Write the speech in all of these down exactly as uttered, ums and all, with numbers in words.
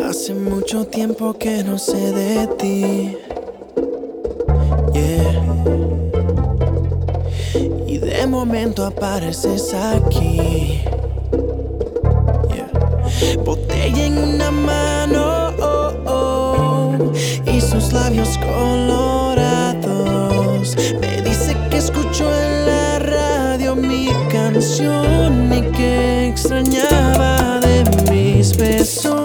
Hace mucho tiempo que no sé de ti, yeah. Y de momento apareces aquí, yeah. Botella en una mano, oh, oh, y sus labios colorados. Me dice que escuchó en la radio mi canción y que extrañaba de mis besos.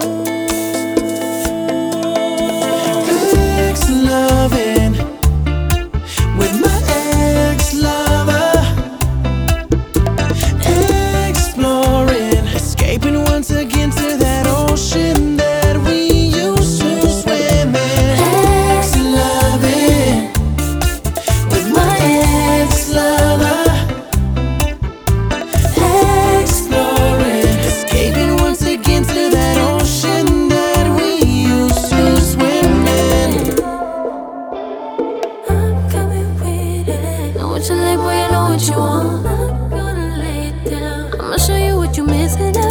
Ex-loving with my ex-lover, exploring, escaping once again to that ocean that we used to swim in. Ex-loving with my ex-lover, exploring, escaping once again to that ocean that we used to swim in. I'm coming with it. Know what you like, boy, you know what you want. I'm gonna lay it down. I'ma show you what you're missing out.